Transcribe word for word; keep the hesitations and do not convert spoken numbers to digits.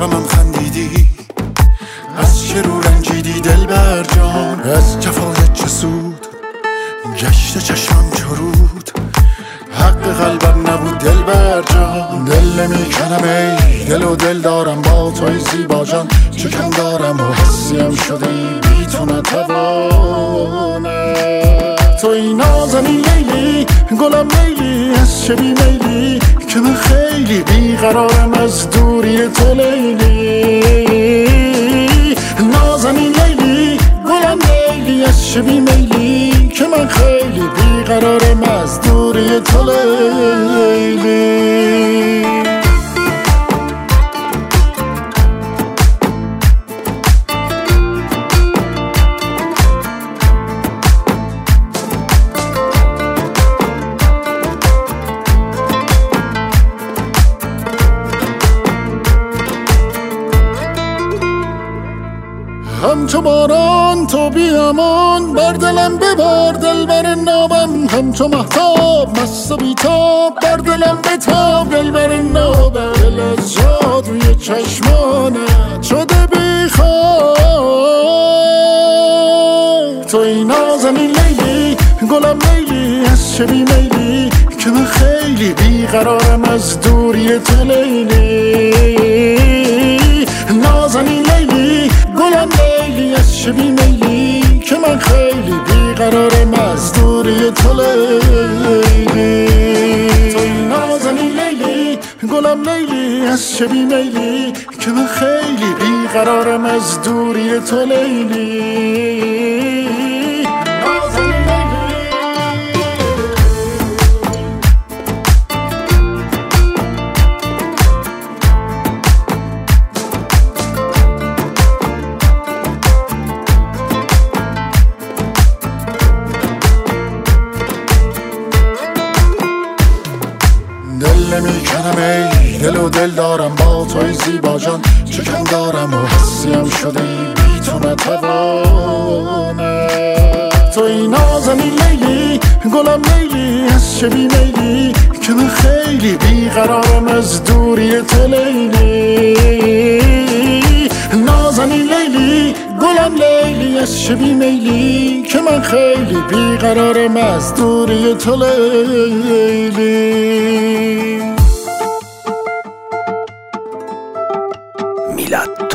غمم خندیدی، از چه رو رنجیدی دلبر جان، از جفایت چه سود گشت چشمم چرود، حق قلبم نبود دلبر جان. دل نمیکنم ای دل و دل دارم با توی زیبا جان، چه کم دارم و حسیم شدی بی تو نتوانم. توی نازنین لیلی گلم لیلی، از چه بی میلی که من خیلی بیقرارم از دوری تو لیلی. نازنین لیلی گلم لیلی، از چه بی میلی که من خیلی بیقرارم از دوری تو لیلی. همچو باران تو بیامان بر دلم ببار دلبر نابم، همچو مهتاب مست و بیتاب بر دلم بتاب دلبر نابم. دل از جادوی چشمانت شده بیخواب. توی نازنین لیلی گلم لیلی، از چه بی میلی که من خیلی بیقرارم از دوری تو لیلی. نازنین لیلی گلم لیلی، از چه بی میلی که من خیلی بیقرارم از دوری تو لیلی. توی نازنین لیلی گلم لیلی، از چه بی میلی که من خیلی بیقرارم از دوری تو لیلی. دل نمیکنم ای دل و دل دارم با توی زیبا جان، چه کم دارم و حسیم شدی بی تو نتوانم. توی نازنین لیلی گلم لیلی، از چه بی میلی که من خیلی بیقرارم از دوری تو لیلی. نازنین لیلی گلم لیلی، از چه بی میلی که من خیلی بیقرارم از دوری تو لیلی. میلاد